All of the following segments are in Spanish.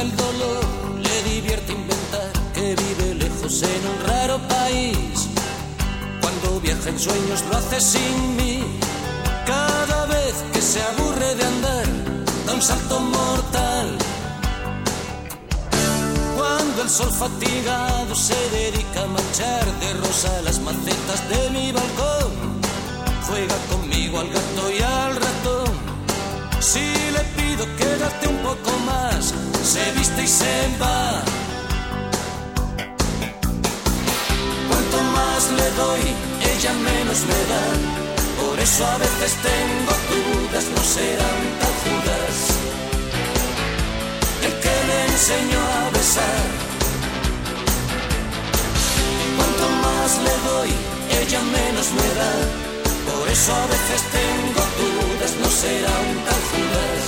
el dolor, le divierte inventar que vive lejos en un raro país. Cuando viaja en sueños lo hace sin mí. Cada vez que se aburre de andar, da un salto mortal. Cuando el sol fatigado se dedica a manchar de rosa las macetas de mi balcón, juega conmigo al gato y al ratón. Si le pido quédate un poco más, se viste y se va. Cuanto más le doy, ella menos me da. Por eso a veces tengo dudas, no serán tan Judas el que le enseñó a besar. Cuanto más le doy, ella menos me da. Por eso a veces tengo dudas, no serán tan Judas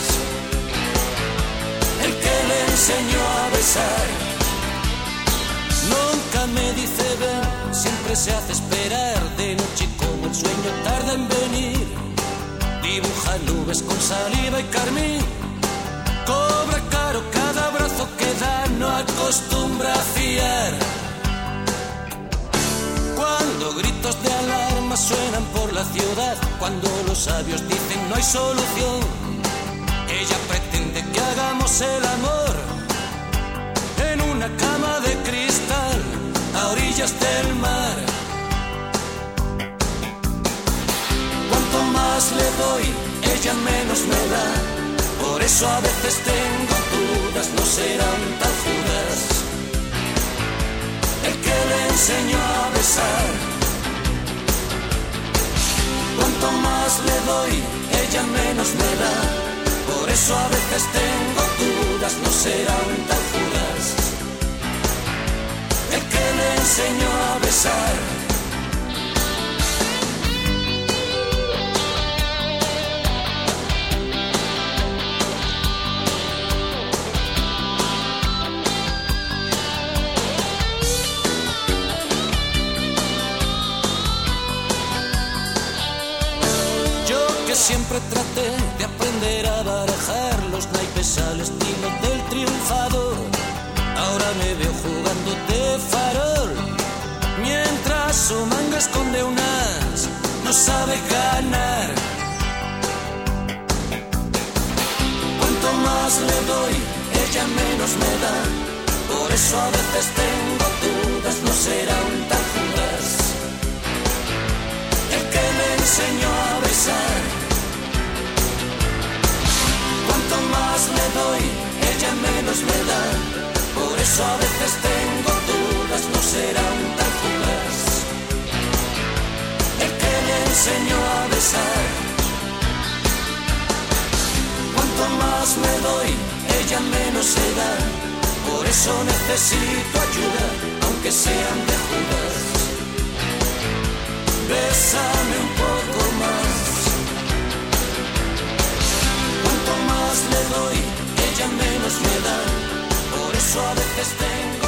el que le enseñó a besar. Nunca me dice ven, siempre se hace esperar. De noche como el sueño tarda en venir. Dibuja nubes con saliva y carmín. Cobra caro cada abrazo que da, no acostumbra a fiar. Cuando gritos de alarma suenan por la ciudad, cuando los sabios dicen no hay solución, ella pretende que hagamos el amor en una cama de cristal a orillas del mar. Cuanto más le doy, ella menos me da. Por eso a veces tengo dudas, no serán tan Judas el que le enseñó a besar. Cuanto más le doy, ella menos me da. Por eso a veces tengo dudas, no serán tan Judas el que le enseñó a besar. Siempre traté de aprender a barajar los naipes al estilo del triunfador. Ahora me veo jugando de farol, mientras su manga esconde un as, no sabe ganar. Cuanto más le doy, ella menos me da. Por eso a veces tengo dudas, no serán tan Judas el que me enseñó a besar. Cuanto más le doy, ella menos me da. Por eso a veces tengo dudas, no serán tan Judas el que le enseñó a besar. Cuanto más me doy, ella menos se da. Por eso necesito ayuda, aunque sean de Judas. Bésame un poco más. Cuanto más le doy, ella menos me da. Por eso a veces tengo